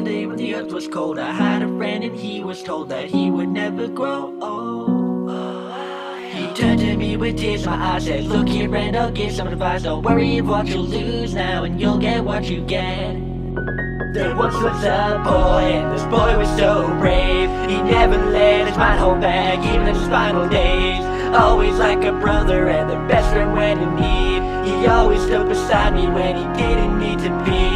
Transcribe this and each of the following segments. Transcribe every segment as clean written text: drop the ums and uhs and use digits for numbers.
the day when the earth was cold, I had a friend and he was told that he would never grow old. He turned to me with tears in my eyes, said, look here and I'll give some advice. Don't worry of what you'll lose now, and you'll get what you get. There once was a boy, and this boy was so brave. He never let his mind hold back, even in his final days. Always like a brother and the best friend when in need. He always stood beside me when he didn't need to be.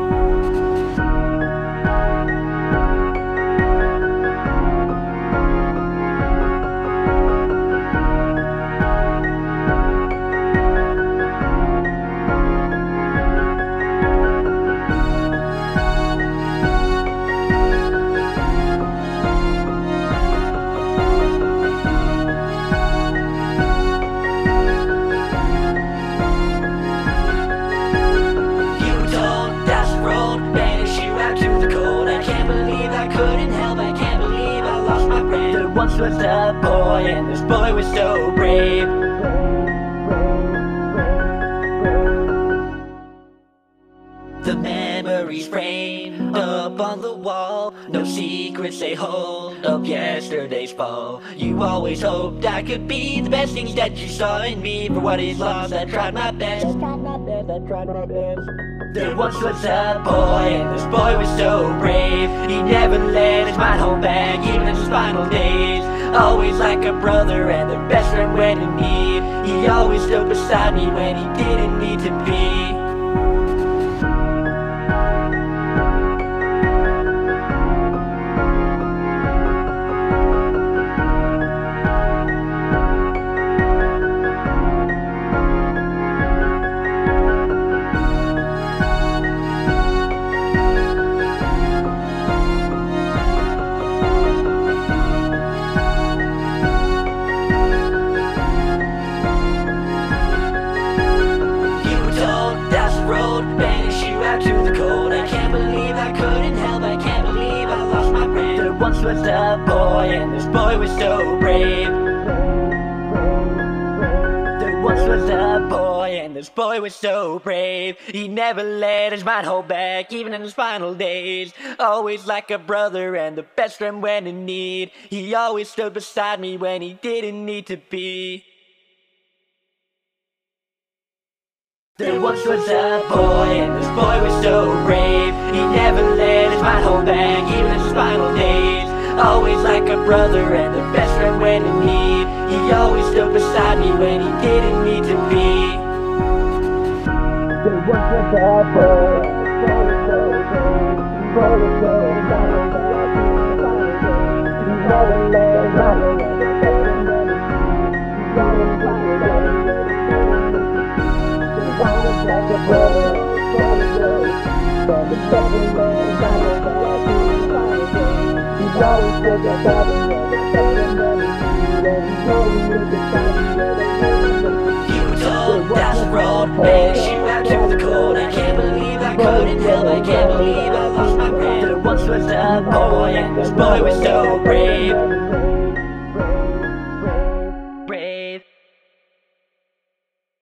Once was a boy, and this boy was so brave. The memories framed up on the wall, no secrets they hold of yesterday's fall. You always hoped I could be the best things that you saw in me. For what is lost, I tried my best. There once was a boy, and this boy was so brave. He never let his mind hold back, even in his final days. Always like a brother and the best friend when in need. He always stood beside me when he didn't need to be. Banish you out to the cold. I can't believe I couldn't help. I can't believe I lost my friend. There once was a boy, and this boy was so brave. There once was a boy, and this boy was so brave. He never let his mind hold back, even in his final days. Always like a brother and the best friend when in need. He always stood beside me when he didn't need to be. There once was a boy, and this boy was so brave. He never let his mind hold back, even in his final days. Always like a brother and the best friend when in need. He always stood beside me when he didn't need to be. There once was a boy, and this boy was so brave. He never let his mind hold back, even in his final days. He never let his mind hold back, the best friend when in need. He always stood beside me when he didn't need to be. Always like a brother, but the second man is not over like his final days. He's always with the brother, and the second man is need, and he's always with the family. You were told that's the road, banish you out to the cold. I can't believe I couldn't help, I can't believe I lost my friend. There once was a boy, and this boy was so brave.